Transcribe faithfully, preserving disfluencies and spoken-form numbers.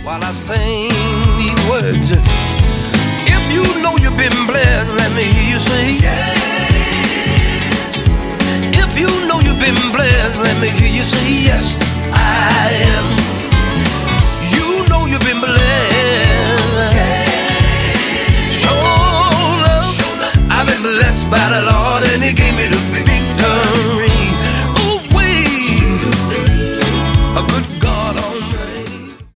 while I sing these words. If you know you've been blessed, let me hear you say yes. If you know you've been blessed, let me hear you say yes, I am. You know you've been blessed. Show love, I've been blessed by the Lord and He gave me the